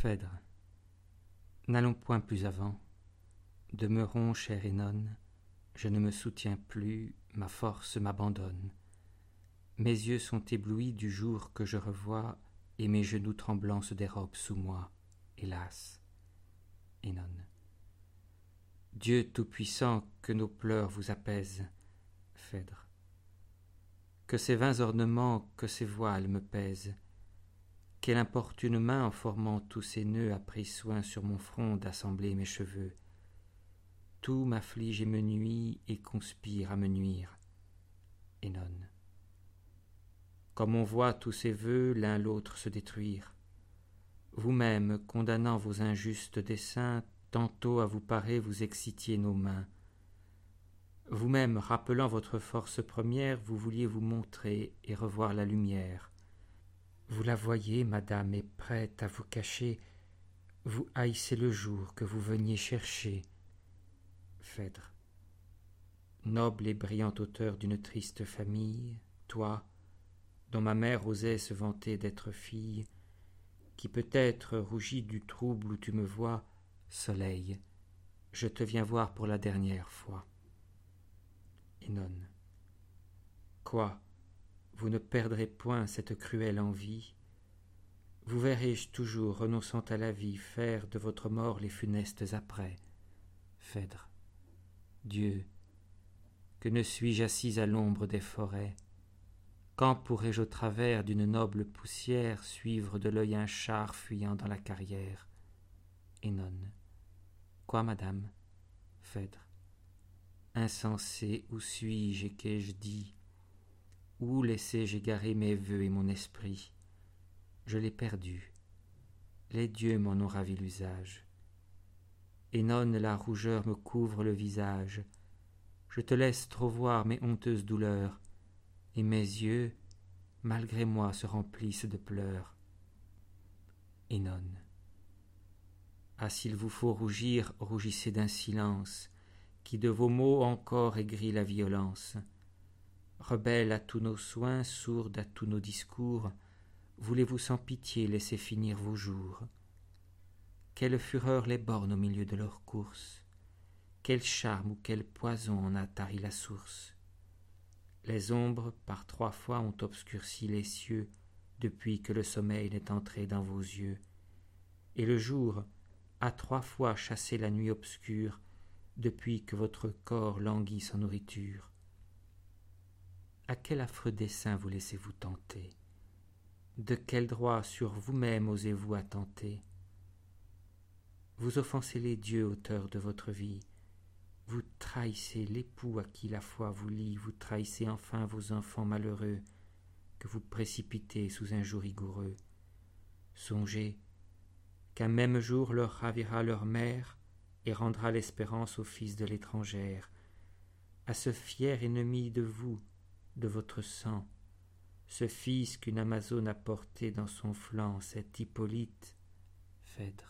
Phèdre. N'allons point plus avant. Demeurons, chère Œnone, je ne me soutiens plus, ma force m'abandonne. Mes yeux sont éblouis du jour que je revois, et mes genoux tremblants se dérobent sous moi, hélas. Œnone. Dieu tout-puissant, que nos pleurs vous apaisent. Phèdre. Que ces vains ornements, que ces voiles me pèsent. Quelle importune main, en formant tous ces nœuds, a pris soin sur mon front d'assembler mes cheveux. Tout m'afflige et me nuit, et conspire à me nuire. Œnone. Comme on voit tous ces vœux l'un l'autre se détruire. Vous-même, condamnant vos injustes desseins, tantôt à vous parer vous excitiez nos mains. Vous-même, rappelant votre force première, vous vouliez vous montrer et revoir la lumière. Vous la voyez, madame, est prête à vous cacher. Vous haïssez le jour que vous veniez chercher. Phèdre. Noble et brillant auteur d'une triste famille, toi, dont ma mère osait se vanter d'être fille, qui peut-être rougis du trouble où tu me vois, soleil, je te viens voir pour la dernière fois. Œnone. Quoi, vous ne perdrez point cette cruelle envie? Vous verrai-je toujours, renonçant à la vie, faire de votre mort les funestes apprêts? Phèdre. Dieu, que ne suis-je assis à l'ombre des forêts? Quand pourrai-je au travers d'une noble poussière suivre de l'œil un char fuyant dans la carrière? Œnone. Quoi, madame? Phèdre. Insensé, où suis-je et qu'ai-je dit? Où laissai-je égarer mes vœux et mon esprit? Je l'ai perdu. Les dieux m'en ont ravi l'usage. Œnone, la rougeur me couvre le visage. Je te laisse trop voir mes honteuses douleurs, et mes yeux, malgré moi, se remplissent de pleurs. Œnone. Ah, s'il vous faut rougir, rougissez d'un silence, qui de vos mots encore aigrit la violence. Rebelle à tous nos soins, sourde à tous nos discours, voulez-vous sans pitié laisser finir vos jours? Quelle fureur les borne au milieu de leur course? Quel charme ou quel poison en a tari la source? Les ombres par 3 fois ont obscurci les cieux depuis que le sommeil n'est entré dans vos yeux, et le jour a 3 fois chassé la nuit obscure depuis que votre corps languit sans nourriture. À quel affreux dessein vous laissez-vous tenter? De quel droit sur vous-même osez-vous attenter? Vous offensez les dieux, auteurs de votre vie. Vous trahissez l'époux à qui la foi vous lie. Vous trahissez enfin vos enfants malheureux que vous précipitez sous un joug rigoureux. Songez qu'un même jour leur ravira leur mère et rendra l'espérance au fils de l'étrangère, à ce fier ennemi de vous, de votre sang, ce fils qu'une Amazone a porté dans son flanc, cet Hippolyte. Phèdre.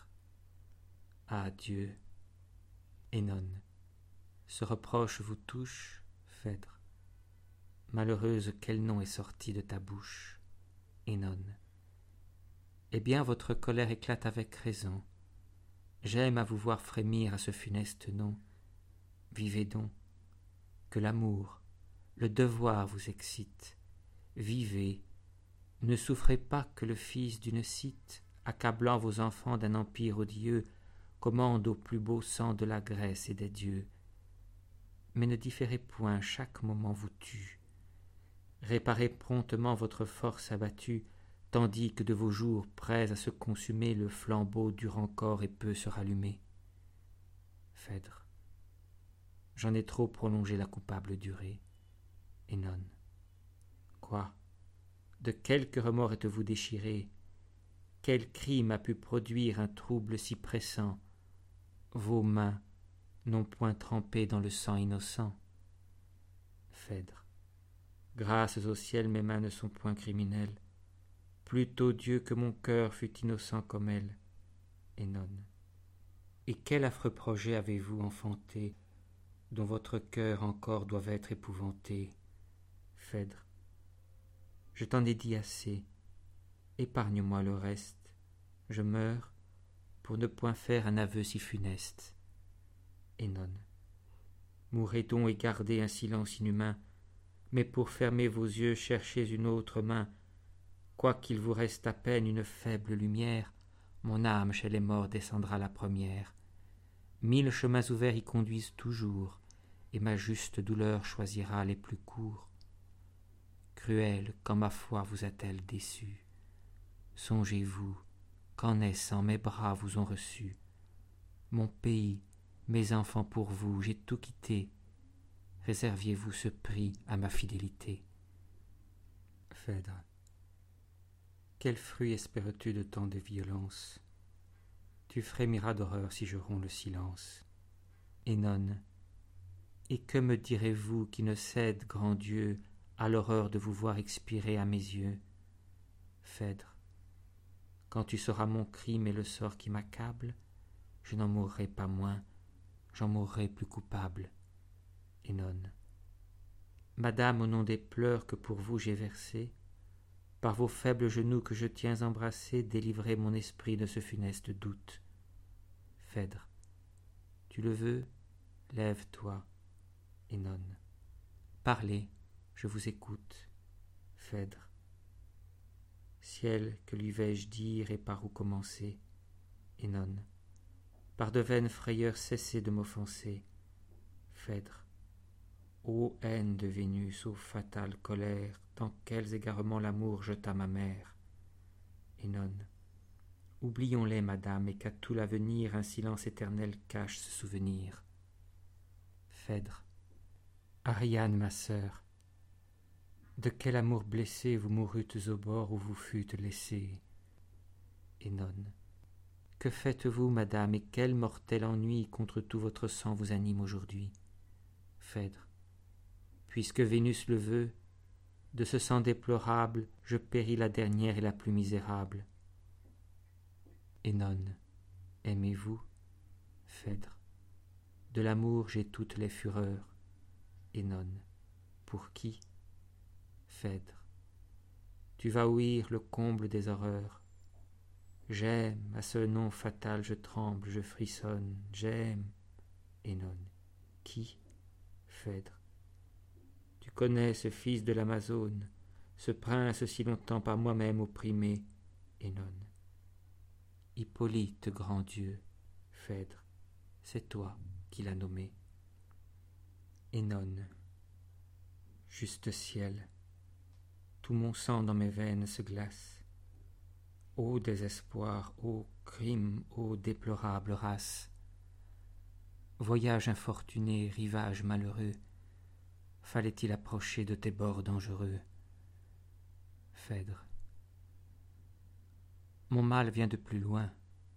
Ah Dieu. Œnone. Ce reproche vous touche, Phèdre. Malheureuse, quel nom est sorti de ta bouche? Œnone. Eh bien, votre colère éclate avec raison. J'aime à vous voir frémir à ce funeste nom. Vivez donc, que l'amour, le devoir vous excite. Vivez, ne souffrez pas que le fils d'une Scythe, accablant vos enfants d'un empire odieux, commande au plus beau sang de la Grèce et des dieux. Mais ne différez point, chaque moment vous tue. Réparez promptement votre force abattue, tandis que de vos jours prêts à se consumer, le flambeau dure encore et peut se rallumer. Phèdre. J'en ai trop prolongé la coupable durée. Œnone. Quoi? De quelque remords êtes-vous déchiré? Quel crime a pu produire un trouble si pressant? Vos mains n'ont point trempé dans le sang innocent. Phèdre. Grâce au ciel, mes mains ne sont point criminelles. Plutôt Dieu que mon cœur fût innocent comme elle. Œnone. Et quel affreux projet avez-vous enfanté, dont votre cœur encore doit être épouvanté? Phèdre. Je t'en ai dit assez. Épargne-moi le reste. Je meurs, pour ne point faire un aveu si funeste. Hénon. Mourrez donc et gardez un silence inhumain, mais pour fermer vos yeux cherchez une autre main. Quoiqu'il vous reste à peine une faible lumière, mon âme chez les morts descendra la première. 1000 chemins ouverts y conduisent toujours, et ma juste douleur choisira les plus courts. Cruelle, quand ma foi vous a-t-elle déçu? Songez-vous, qu'en est-ce mes bras vous ont reçu? Mon pays, mes enfants pour vous, j'ai tout quitté. Réserviez-vous ce prix à ma fidélité. Phèdre. Quel fruit espères-tu de tant de violence? Tu frémiras d'horreur si je romps le silence. Hénon. Et que me direz-vous qui ne cède, grand Dieu, à l'horreur de vous voir expirer à mes yeux? Phèdre. Quand tu sauras mon crime et le sort qui m'accable, je n'en mourrai pas moins, j'en mourrai plus coupable. Hénon. Madame, au nom des pleurs que pour vous j'ai versés, par vos faibles genoux que je tiens embrassés, délivrez mon esprit de ce funeste doute. Phèdre. Tu le veux? Lève-toi. Hénon. Parlez, je vous écoute. Phèdre. Ciel, que lui vais-je dire et par où commencer? Hénon. Par de vaines frayeurs cessez de m'offenser. Phèdre. Ô haine de Vénus, ô fatale colère, dans quels égarements l'amour jeta ma mère. Hénon. Oublions-les, madame, et qu'à tout l'avenir un silence éternel cache ce souvenir. Phèdre. Ariane, ma sœur, de quel amour blessé vous mourûtes au bord où vous fûtes laissée? Hénon. Que faites-vous, madame, et quel mortel ennui contre tout votre sang vous anime aujourd'hui? Phèdre. Puisque Vénus le veut, de ce sang déplorable, je péris la dernière et la plus misérable. Hénon. Aimez-vous? Phèdre. De l'amour j'ai toutes les fureurs. Hénon. Pour qui? Phèdre. Tu vas ouïr le comble des horreurs. J'aime, à ce nom fatal je tremble, je frissonne, j'aime. Hénon. Qui? Phèdre. Tu connais ce fils de l'Amazone, ce prince si longtemps par moi-même opprimé. Hénon. Hippolyte, grand Dieu. Phèdre. C'est toi qui l'as nommé. Hénon. Juste ciel, tout mon sang dans mes veines se glace. Ô désespoir, ô crime, ô déplorable race! Voyage infortuné, rivage malheureux, fallait-il approcher de tes bords dangereux? Phèdre. Mon mal vient de plus loin.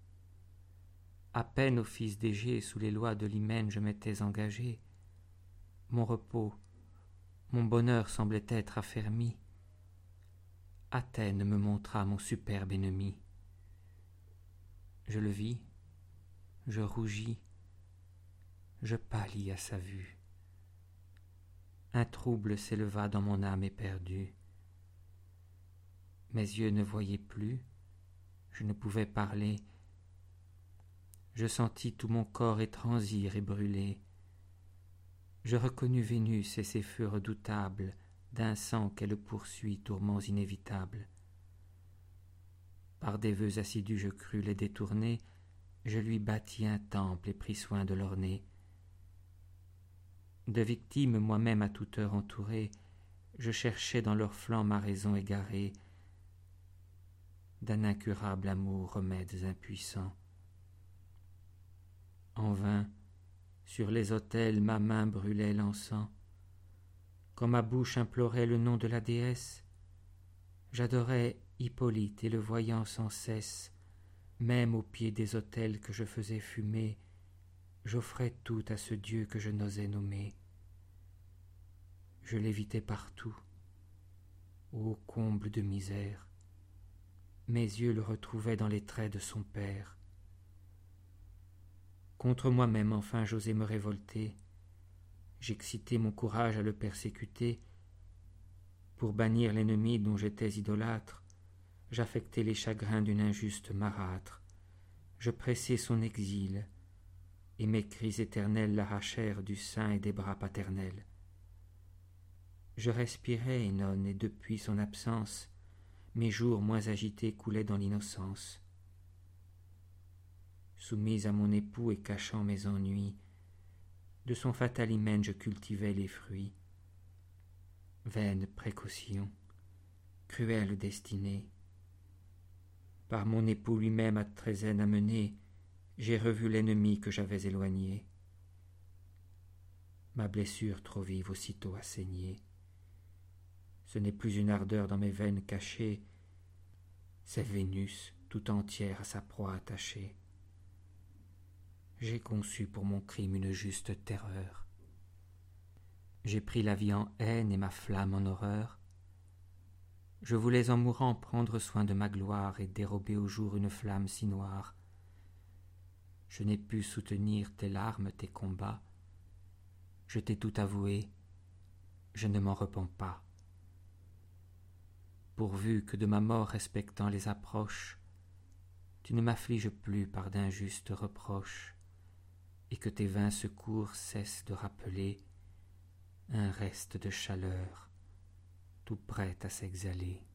À peine au fils d'Égée, sous les lois de l'hymen, je m'étais engagé. Mon repos, mon bonheur semblait être affermi. Athènes me montra mon superbe ennemi. Je le vis, je rougis, je pâlis à sa vue. Un trouble s'éleva dans mon âme éperdue. Mes yeux ne voyaient plus, je ne pouvais parler. Je sentis tout mon corps étransir et brûler. Je reconnus Vénus et ses feux redoutables, d'un sang qu'elle poursuit, tourments inévitables. Par des vœux assidus je crus les détourner, je lui bâtis un temple et pris soin de l'orner. De victimes moi-même à toute heure entouré, je cherchais dans leurs flancs ma raison égarée. D'un incurable amour remèdes impuissants. En vain, sur les autels ma main brûlait l'encens. Quand ma bouche implorait le nom de la déesse, j'adorais Hippolyte et le voyant sans cesse, même au pied des autels que je faisais fumer, j'offrais tout à ce Dieu que je n'osais nommer. Je l'évitais partout. Ô comble de misère! Mes yeux le retrouvaient dans les traits de son père. Contre moi-même enfin j'osais me révolter. J'excitai mon courage à le persécuter. Pour bannir l'ennemi dont j'étais idolâtre, j'affectai les chagrins d'une injuste marâtre. Je pressai son exil, et mes cris éternels l'arrachèrent du sein et des bras paternels. Je respirais Œnone, et depuis son absence, mes jours moins agités coulaient dans l'innocence. Soumise à mon époux et cachant mes ennuis, de son fatal hymen je cultivais les fruits. Vaine précaution, cruelle destinée, par mon époux lui-même à Trézène amené, j'ai revu l'ennemi que j'avais éloigné. Ma blessure trop vive aussitôt a saigné. Ce n'est plus une ardeur dans mes veines cachée, c'est Vénus tout entière à sa proie attachée. J'ai conçu pour mon crime une juste terreur. J'ai pris la vie en haine et ma flamme en horreur. Je voulais en mourant prendre soin de ma gloire et dérober au jour une flamme si noire. Je n'ai pu soutenir tes larmes, tes combats. Je t'ai tout avoué, je ne m'en repens pas. Pourvu que de ma mort respectant les approches, tu ne m'affliges plus par d'injustes reproches, et que tes vains secours cessent de rappeler un reste de chaleur tout prêt à s'exhaler.